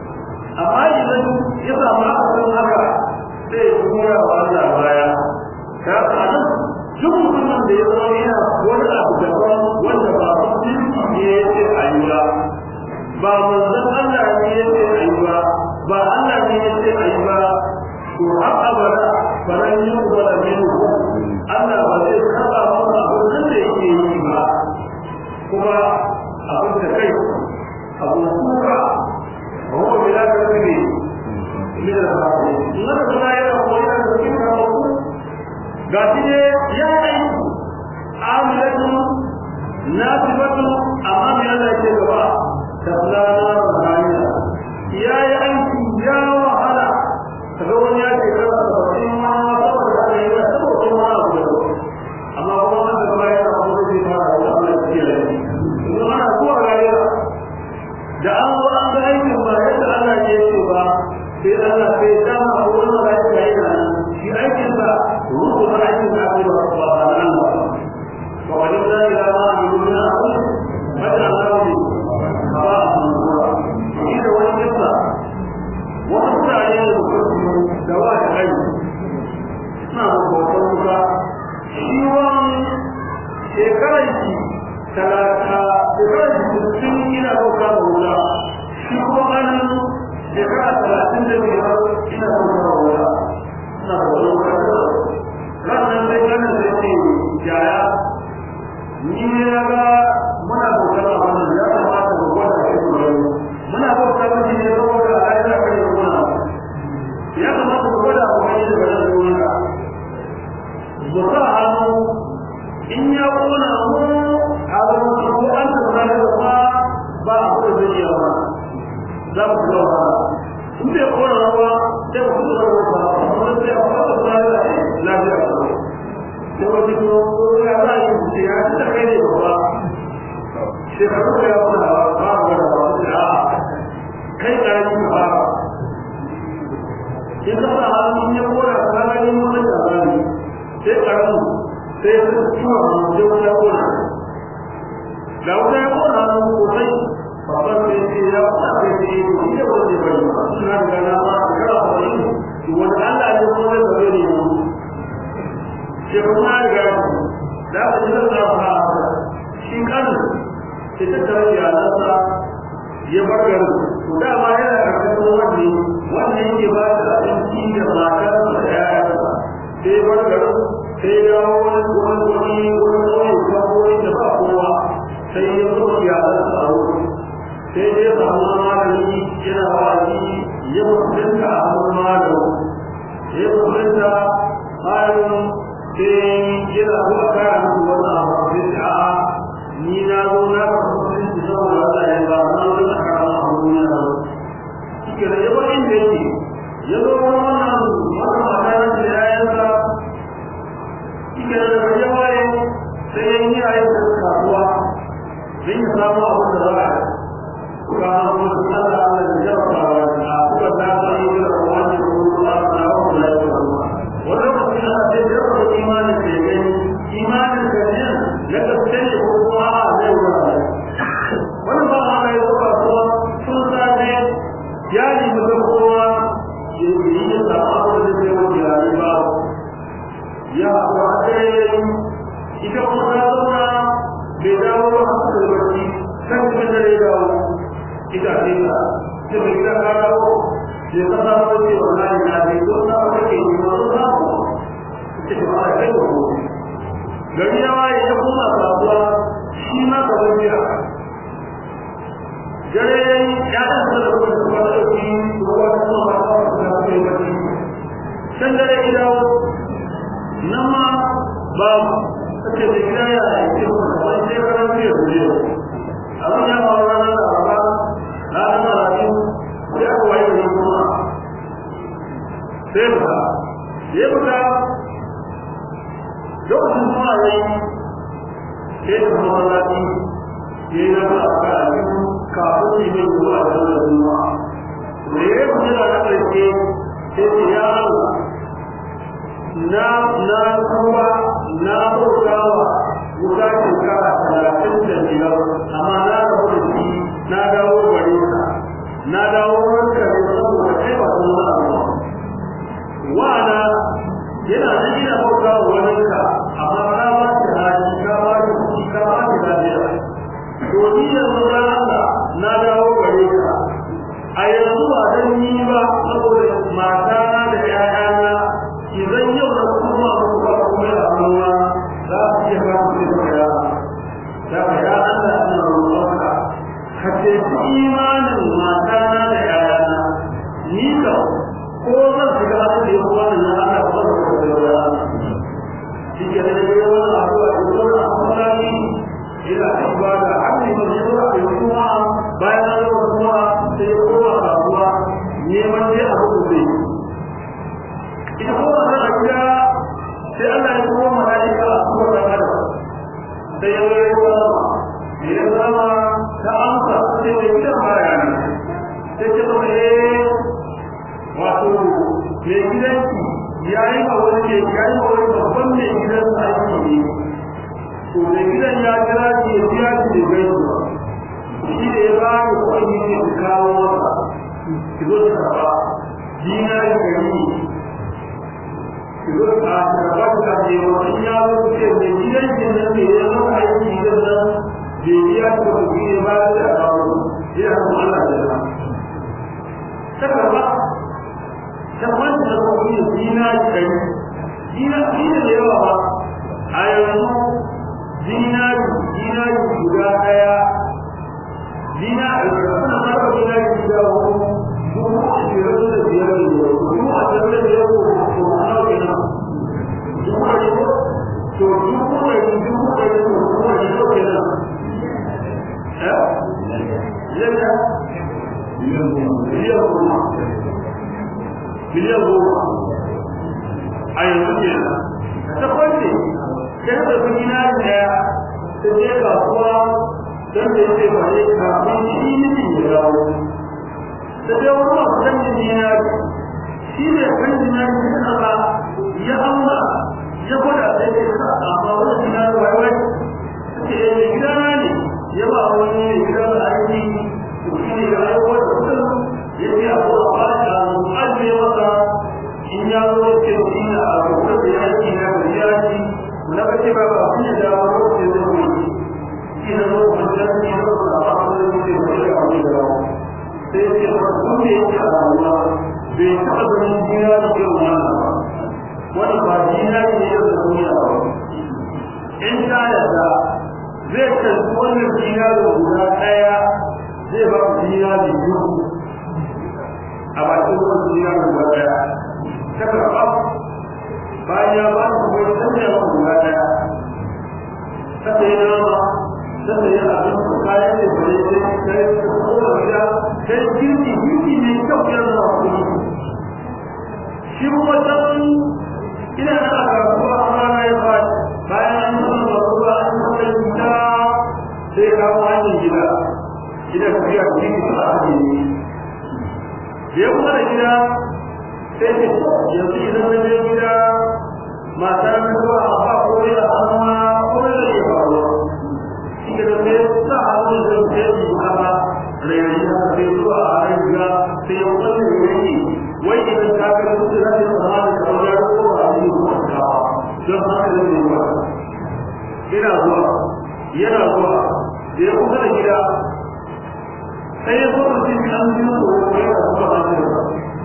أما إذا إذا ما أخذ هذا سيكون وأنا بايا كأنا duk mutumin da ya zama yana wani abu daban wanda ba musulunci ne ya ce a yi ba ba manzon Allah ne ya ce a yi ba ba Allah ne ya ce a yi ba to har abada faran yin wala min Allah ba zai saba masa abin da yake yi ba kuma abin da kai abin kuka ba wa bila ka ne ne da ba in aka kuma yana koyar da cikin karatu ga shi ne ya yi amilatu nasibatu amma mai Allah ke gaba tablana rahaniya ya yi aiki ya wahala kaga wani ya ce kada ka bari ma saboda da yi da saboda ma abu da amma kuma wanda ba ya da abu da ba Allah ya kiyaye kuma ana zuwa rayuwa da an zo an ga aikin ba yadda Allah ya ce ba sai Allah sai ya ma abu da ya yi nan shi aikin ba ruhu da aikin da ake ba ba Allah wa wajibna ila ma yurina mata Allah ne ba shi da wani kisa wata mutane da wa da kai suna da kokon ka shi wani shekarar shi talata shekarar shi sun ina roka da wuta shi kuma ganin shekara talatin da biyar ina roka da wuta suna da wani kasa ranar sai ganin sai ce jaya ni ne ya ga muna bautar a wannan ya kamata mu gwada shi mu gani muna bautar miji ne saboda a yi zafi da kuna ya kamata mu gwada mu gani da wannan duniya mu sa hannu in ya kona mu a wani ko an tabbata da ba ba a kuma zai yi ba za mu kula ba in bai kona ruwa sai mu kula ruwa ba mu sai a fara da lafiya da wani ko ya za a yi ce ya ci da kai ne ba shekaru da ya kuna ba ba ba da kai ƙarfi ba in ka sa hannun ya kora ka gani wani da zai sai ƙarfi sai ya ciwa sai wuta kona da wuta ya kona hannun sosai ba ya bar garin to dama yana karkashin wanne wannan yake ba da abinci da matar da ƴaƴansa sai ya bar garin sai ya dawo wani wani wani wani wani wani da ba kowa sai ya zo iyalansa a wurin sai dai ya samu malami yana wa'azi ya mutunta a hannun malami ya mutunta bayan sai yana zuwa kara musu wannan abu sai ta a ni na zo na karɓi mutunci saboda Allah ya ba na zo na karɓi a duniya da shi da ya bari da yake ya zo wannan wannan mata na da yayansa shi da ya waye sai ya yi a yi kasuwa don ya samu abin da za a yi وكان رسول الله على الجبر وكان يقول القرآن يقول الله تعالى لا يقول ولو كنا تجرب إيمان الشيخين إيمان الكريم لتستجب الله لا يقول ولما على يقول الله سلطان يعني مذكورا يريد التعامل بالجواب الجلال يا أخواتي إذا قلنا بداوة الوجه كم من الإداوة ita ce ta ce mai gida ka dawo je ka samu ce wallahi na dai ko na kake yi ma zo na ko ce ba a kai ko gari ya waye ya kuma kasuwa shi ma ka bar biya gare ya da da kuma da kuma da shi ruwa da kuma ba ta da kai ba shi san da ya dawo nan ma ba ce da gida ya ce ko ba sai ka ran biya abin ya ba ranar da ba na da rayu ya ko wai ne kuma sai ba ya buka lokacin kuma yayi sai da kuma lati yayi na ba ka kafin ne zuwa da zuwa ne ya kuma da ƙarshe sai ya Allah na na kuma na roƙawa wuta shekara talatin da biyar amma na rabu da shi na dawo gare ka na dawo ranka ne saboda kai ba sun na abuwa wa'ana yana da gina bauta wa waninka amma ka ba shi hali ka ba shi kuɗi ka ba shi lafiya to ni yanzu ya Allah na dawo gare ka a yanzu ba dan ni ba saboda matana da ƴaƴana idan yau na kuma ba kuma da amma za su iya ba su da ya da ya Allah ina roƙonka ka ce imanin matana da ƴaƴana ni ka ko zan shiga da yawa na Allah ba su da ya shi ke da yawa na addu'a da yawa na Allah ila ibada abin da yawa da kuma bayan da kuma sai ko ba kuwa neman dai abu da zai ita ko da gida sai Allah ya kuma malaika a kuma da kada sai ya yi sallama ya zama ta amsa sai ya yi baya ne sai ce to eh wato me gidanki yayi ba wani ne yayi ba wani babban ne gidan sa yake ne to da gidan ya kira shi ya biya shi da gaisuwa shi da ya ba ni kuɗi ne da kawo masa ki zo ka ba dinari gari Terus dapat kami mengenal kejadian yang tidak akan kita dia berbudi pada Allah dia Allah adalah sebab sebab seperti dina ini dina ini lewa ayat dina dina juga kaya dina kerana apa dina juga semua cerita dia semua cerita dia semua itu so semua itu semua itu semua itu kena ya ya ya dia dia rumah dia rumah ayat ini seperti saya berpikir dia sejak awal dan dia balik kami ini dia sejak awal dan dia ini kan dia apa ya Allah ya gwada sai ya sa amma wani gida waiwai suke yi gida ne ya ba wani gida da aiki to shi ne ya yi wata mutum ya ce abu a ba shi a ajiye masa in ya zo ya ce shi ne a rubuta da ya yi na da ya ci na ba ce ba ba shi ne da wani lokacin da zai yi shi na zo kwanciyar ne ya zo da ba su da ya ce da ya abu da rawa sai ce wanda yake a rayuwa bai taɓa ganin jina da irin wannan ba wani ba jina ne yau da duniya ba in ta yadda zai karɓi wannan jina da guda ɗaya zai ba ku jina da biyu a bakin wannan jina da guda ɗaya ta karɓa bayan ya ba ku kuma sanya ba guda ɗaya ta sai nama ta sai abin kayan da bai sai sai kowa gida sai girki girki ne kyau ya zama kuma shi kuma can ina da aka kasuwa a rana ya ba bayan an yi zama ruwa an yi zama gida sai kawo hanyar gida gida ku biya ku yi ta ake ne da ya kuma da gida sai ce yanzu idan na je gida mata na zuwa a ba kore a hannuwa kore da ke faruwa shi ke da sai sa hannun da ke yi kama rayayi da sai zuwa a hanyar sai ya wani rayayi wai idan ta ga su da zai zama da kamar ya ko ba a yi kuma kawa don haka da ne ba yana zuwa yana zuwa da ya kusa da gida sai ya zo mutum an yi su ko ya kuma ba ne ba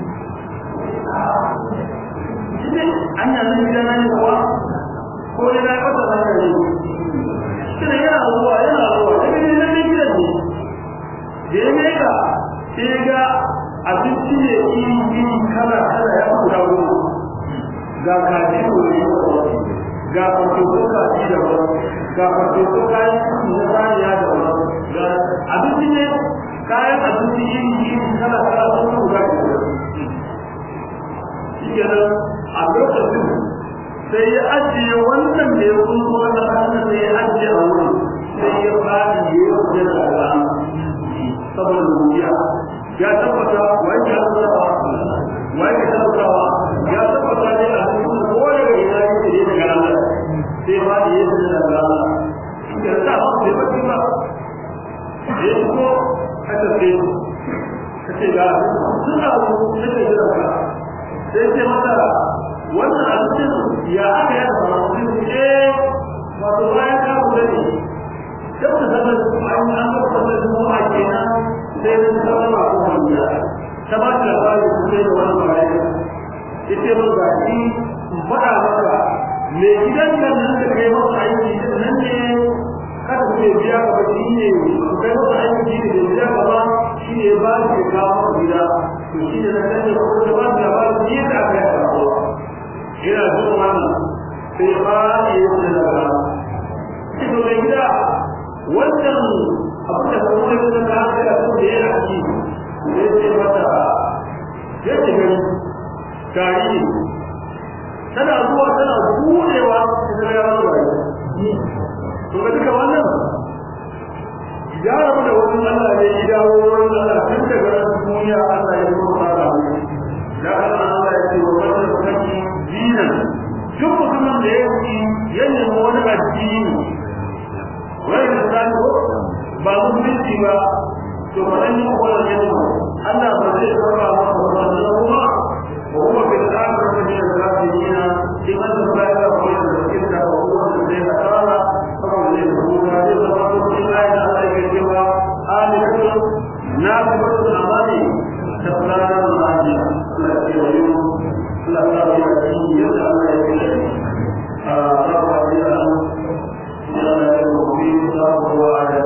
an yi zai gida na ne kuwa ko ya ga kasa na ne shi da yana zuwa yana zuwa daga ne na gidan ne da ya meka sai ga abinci ne iri kala kala ya kuda goma ga kaji ne ga farfesu kaji da wani ga farfesu kayan na saniya da wani ga abinci ne kayan abinci iri iri kala kala sun kuda goma shi kenan a lokacin sai ya ajiye wannan da ya kunso na hannun sai ya ajiye a wurin sai ya fadi ya yi wajen da al'amma saboda rubiya ya tabbata wai ya tabbata wai ya tabbata ya tabbata ne a cikin ko daga ina yake ne daga Allah sai ba da yake daga Allah ya ta ba sai ba kuma sai ko haka sai kace ga suna suke jira ka sai ce mata wannan abincin ya aka yi da mutum eh wato bayan ka kula ne tabbata zaman an an tabbata kuma kenan sai mun zama ko hanya ta ba ta labari sai da wani bayani yace mun ga shi fada maka me gidan kan nan da kai masa aiki nan ne kada ku biya ka ba shi ne ku kai masa aiki da biya ka ba shi ne ba shi kawo gida to shi ne nan da ko da ba da ba shi da aka yi kawo ina jin wannan sai ba ya yi da shi to mai gida wannan abin da kuma da kuma ta haka da kuma ya yi ne sai mata ya ce gani tari tana zuwa tana budewa da ya rawa to ga duka wannan ya rabu da wani Allah ne ya dawo wurin Allah tun daga duniya Allah ya zo fara da Allah ya ce wa wannan kake dinan duk mutumin da ya yi ya nemi wani addini wai da sani ba mutunci ba to faɗan yi kwanan yanzu Allah ba zai karɓa masa wannan kuma wa kuma fi da aka rage da kafirina in an da sai da koyar da cikin da kuma da zai tsara kuma zai rubuta zai zama cikin ayin Allah ya cewa alikun na kuma amani da fulana da ajiya Allah ya yi Allah ya yi yadda Allah ya yi a rawa da ya ya yi wa ala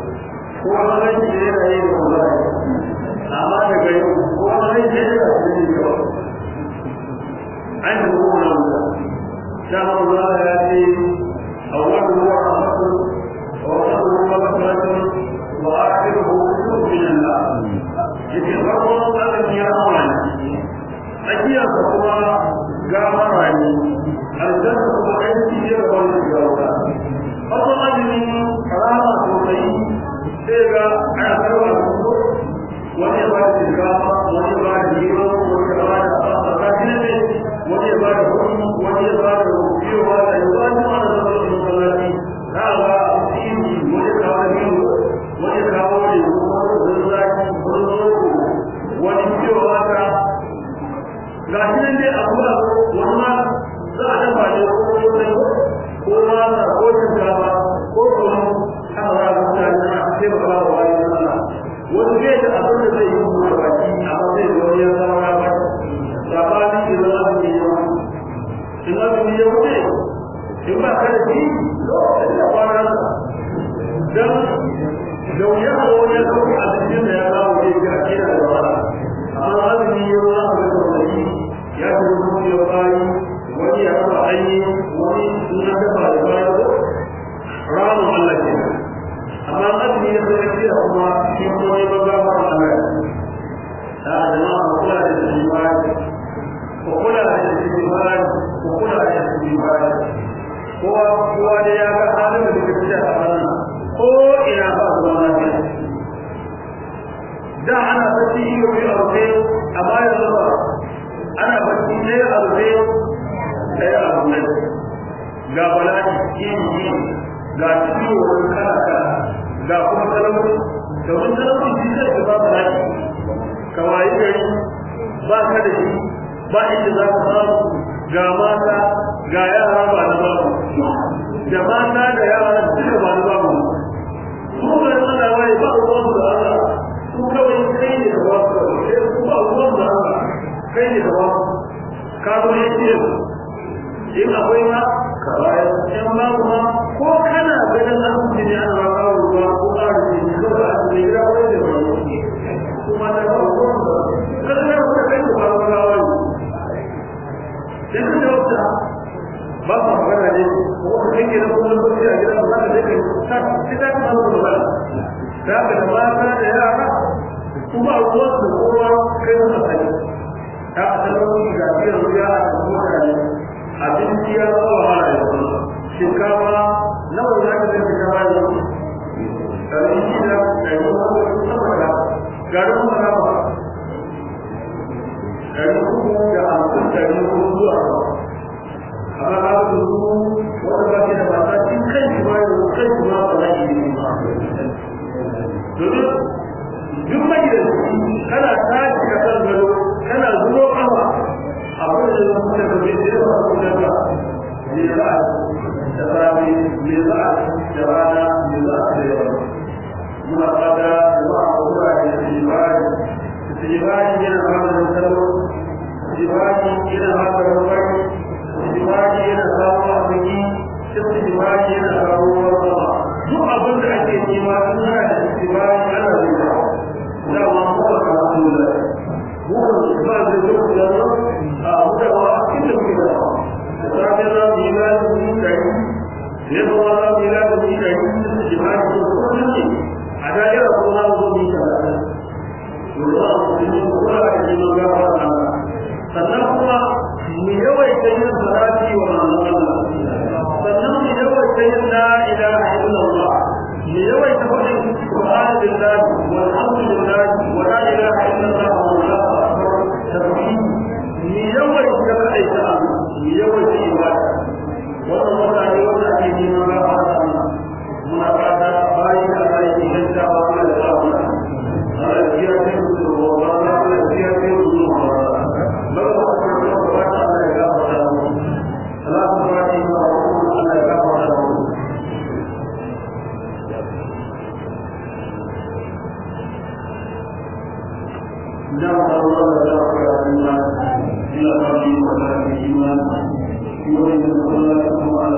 amma daga yau ko wani ne da شهر الله يأتي أوله رحمة ووسطه مغفرة وآخره خروج من النار. يتفرق هذا النيران أجيال فقوى قامراني الجنة وعيد يرغب الجواب أطلع من حرامة وطيب سيغا عاقروا الحضور ونبات الجامعة ونبات الجيران ونبات الأساكين ونبات الحكم ونبات الوكيل وهذا يبات على ذلك المصلاتي هذا أصيب ونكاوله ونكاوله ونزاكي ونزوره ونكيو هذا لكن دي أقول وما زاد بعد يوم وما نقول كذا وما هذا مثلا كيف قال الله وجد أقول زي يوم الوقت أما زي يوم يوم سبحان الله اليوم اليوم اليوم إما كان شيء لا سبحان دم لو يهوى يهوى على الجنة يا الله ويجعل كذا ولا أما هذا اليوم يأخذ يقاري ويأخذ عيني وينكفى الفائض رام الله جل أما أدني يخرجها هما في قوي مقامر الأمان هذا ما أقول على الإجماع وقل على الإجماع وقل على الإجماع هو هو لياك عالم بكتشاف أمنا هو إلى بعض المناسب دعنا فتيه في أرضين أما يظهر ana bacci sai a rufe sai a rufe ga bala'i iri ga ciwo kala kala ga kuma talauci da wani talauci shi zai gaba bala'i kawai gari ba ka da shi ba inda za ka samu ga mata ga yara ba na babu da mata da yara duka ba na babu su ga yana wai ba ruwan da Allah su kawai kai ne da ba su ba ruwan da Allah kai ne gaba ka zo ne ce in akwai ma ka bayar in ba kuma ko kana ganin asibiti ne ana ba kawo ruwa ko ƙara ne ne ko da asibiti ne ya wani da wani kuma da ba ruwa ba kada ya wuce kai ko ba ruwa ba wani sai ka da wata ba ba magana ne ko ka kai ne kuma ko ya gida ba ka da kai ta ta ka ba ruwa da ka da mata da yara kuma ruwa da kowa kai ka sani ta asalin ga biyar ruya a cikin mutane abinci ya zama wahala ya zama shinkafa nawa za ka zai shinkafa ya zama ɗari shida ɗari hudu sama da garin mana ba ɗari hudu da hamsin ɗari hudu zuwa ba amma ba su zuwa wanda ba ke da mata cin kai shi ma yau kai shi ma ba za ki yi ba domin duk mai da kana tashi ka san gado kana zuwa kawa abin da zama da gabe da yawa ko da ba ne za da rabi ne za da rana ne za da yawa muna fada wa Allah ya tijibari tijibari yana fada da salo tijibari yana fada da wani tijibari yana samu abinci tijibari yana samu wata duk abin da ake nema in ana da tijibari ana zuwa da wa ko ka Allah bukan ba da duk da a da wa inda muke da sai da bilal din da ne da wa bilal din da ne jama'a ko ne a da ya ko na zo ni da Allah ne ko da ne ga Allah sannan kuma mu yawaita yin salati wa Allah sannan mu yawaita yin la ilaha illallah mu yawaita faɗin subhanallahi walhamdulillah wa la ilaha illallah wallahu akbar tarbiyyi mu yawaita kaita mu yawaita ibada wannan mutane wanda ake neman gafara Allah muna fata bayan da Allah ya inganta wa Allah ya sa mu Allah ya kiyaye mu da Allah ya kiyaye mu da Allah إلى ربي ولا إيمان يريد الله